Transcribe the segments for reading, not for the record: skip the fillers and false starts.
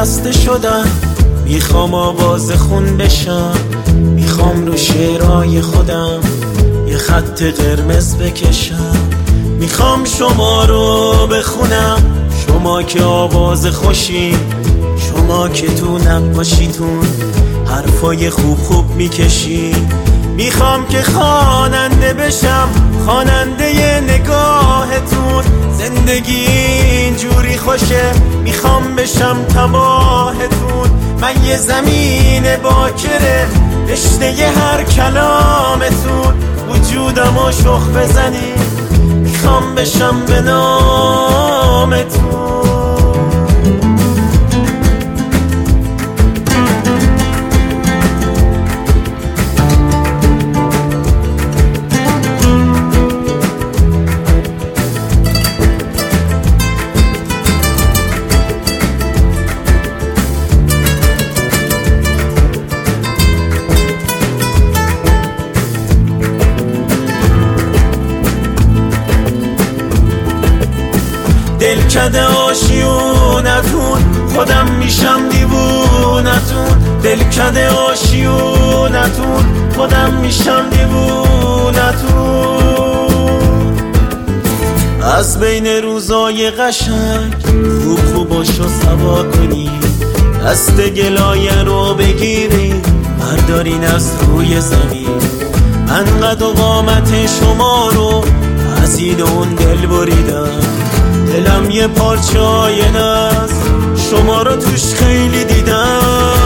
خسته شدم، میخوام آواز خون بشم، میخوام رو شعرهای خودم یه خط قرمز بکشم. میخوام شما رو بخونم، شما که آواز خوشی، شما که تو نقاشیتون حرفای خوب خوب میکشی. میخوام که خواننده بشم، خواننده نگاهتون. زندگی اینجوری خوشه، میخوام بشم تباهتون. من یه زمین باکره، رشته هر کلامتون. وجودمو شخ بزنی، میخوام بشم به نامتون. دلکده آشیونتون، خودم میشم دیوونتون. دلکده آشیونتون، خودم میشم دیوونتون. از بین روزای قشنگ خوب خوباشو سوا کنی، دست گلایه رو بگیری بردارین از روی زمین. من قد و قامت شما رو از این اون دل بریدم، دلم یه پارچه آینه است، شما رو توش خیلی دیدم.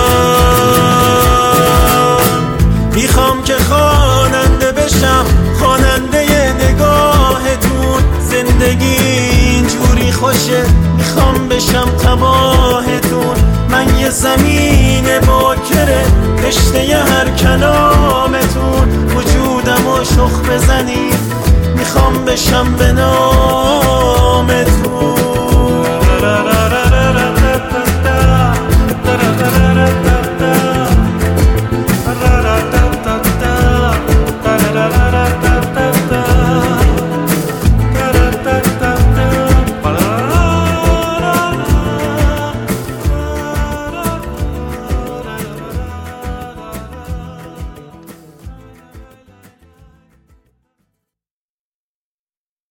میخوام که خواننده بشم، خواننده نگاهتون. زندگی اینجوری خوشه، میخوام بشم تباهتون. من یه زمین باکره، رشته هر کلامتون. وجودمو شخ بزنی، میخوام بشم به نامتون.